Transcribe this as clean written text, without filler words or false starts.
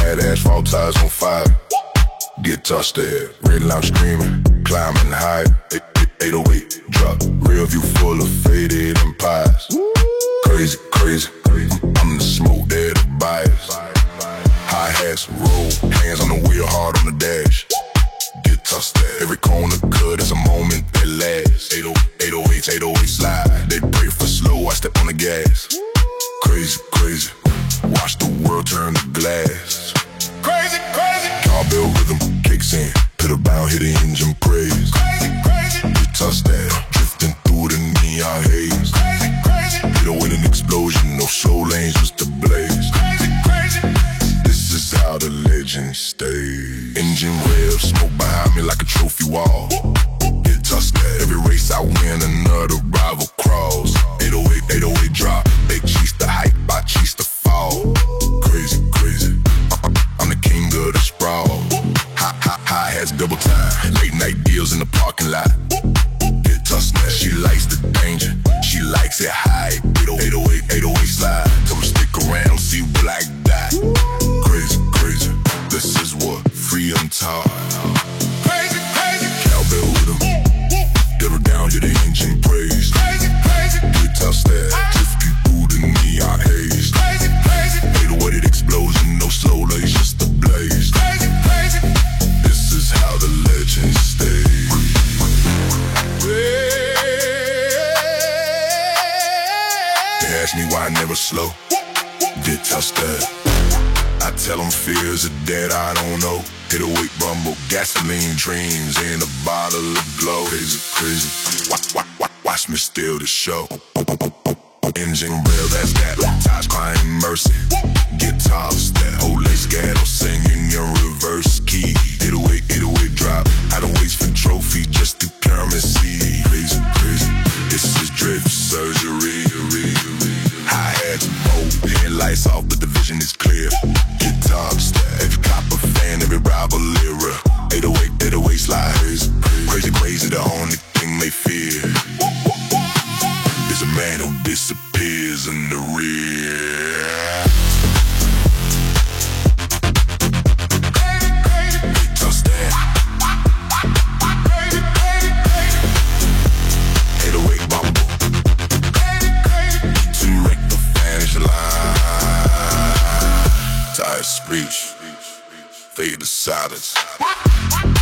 had asphalt tires on fire. Guitar stare, red lamp screaming, climbing high. 808 drop, rear view full of faded empires. Crazy, crazy, I'm the smoke that the bias. Hi-hats roll, hands on the wheel, hard on the dash. Guitar stare, every corner cut is a moment that lasts. 808s, 808 slide, they pray for slow, I step on the gas. Crazy, crazy, watch the world turn to glass. Crazy, crazy, cowbell rhythm kicks in, pedal bound, hit the engine praise. Crazy, crazy, guitar stare, drifting through the neon haze. Crazy, crazy, hit with an explosion, no slow lanes, just a blaze. Crazy, crazy, this is how the legend stays. Engine revs, smoke behind me like a trophy wall. Guitar stare, every race I win, another rival crawls. 808, 808 drop, they chase the hype, I chase the fall. Crazy, crazy, I'm the king of the sprawl. Hi-hats double time, late night deals in the parking lot. Guitar snare, she likes the danger, she likes it high. 808, 808 slide, come stick around, see black dot. Crazy, crazy, this is what freedom taught. Crazy, crazy, cowbell rhythm, pedal down, hear the engine praise. Crazy, crazy, guitar stare, drifting through the neon haze. Crazy, crazy, 808 explosion, no slow lanes, just a blaze. Crazy, crazy, this is how the legend stays. They ask me why I never slow. Guitar stare, I tell them fears are dead, I don't know. 808 rumble, gasoline dreams in a bottle of glow. Crazy, crazy, watch me steal the show. Engine real, that's that, ties crying mercy. Guitar stare, holy scandal, singing in reverse key. 808, 808 drop, I don't waste for trophy, just the currency. Crazy, crazy, this is drift surgery. Hi-hats mode, headlights off, but the vision is clear. Guitar stare, every copper fan, every rival lyra. 808, 808 slides, crazy, crazy, the only thing they fear is a man who disappears in the rear. Guitar stare, 808 bumble, to wreck the finish line. Tire screech, fade to silence.